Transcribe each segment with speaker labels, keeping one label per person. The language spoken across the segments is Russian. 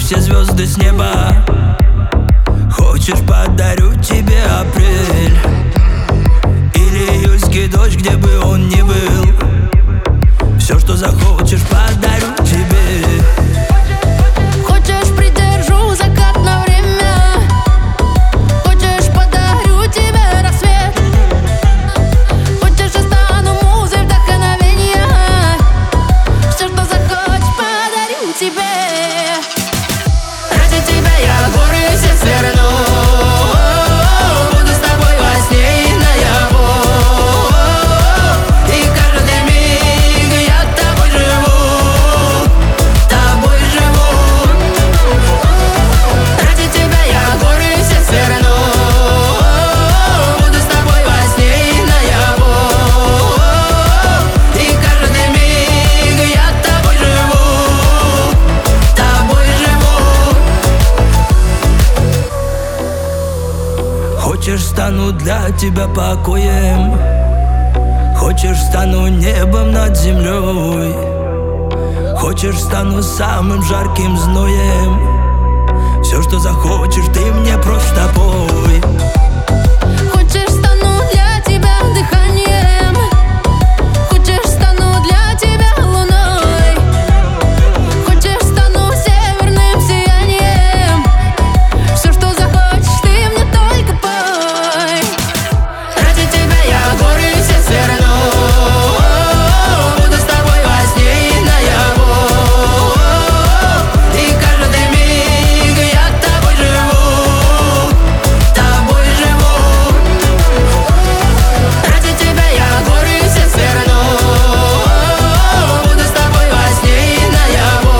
Speaker 1: все звезды с неба. Хочешь, подарю тебе апрель или июльский дождь, где бы он ни был. Все, что захочешь, подарю тебе.
Speaker 2: Хочешь, придержу закат на время. Хочешь, подарю тебе рассвет. Хочешь, я стану музой вдохновения. Все, что захочешь, подарю тебе. Ради тебя я горы все сверну. Буду с тобой во сне и наяву. И каждый миг я тобой живу. Тобой живу. Ради тебя я горы все сверну. Буду с тобой во сне и наяву. И каждый миг я тобой живу. Тобой живу.
Speaker 1: Хочешь, стану для тебя покоем. Хочешь, стану небом над землей. Хочешь, стану самым жарким зноем. Все, что захочешь, ты мне просто пой.
Speaker 2: Хочешь, стану для тебя дыханием. Хочешь, стану для тебя луной. Хочешь, стану северным сиянием. Все, что захочешь, ты мне только пой. Ради тебя я горы все сверну. Буду с тобой во сне и наяву. И каждый миг я тобой живу. Тобой живу. Ради тебя я горы все сверну. Буду с тобой во сне и наяву.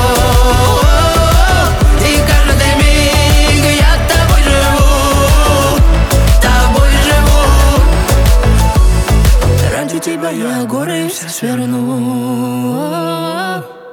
Speaker 2: И каждый миг я тобой живу. Тобой живу. Ради тебя я горы все сверну.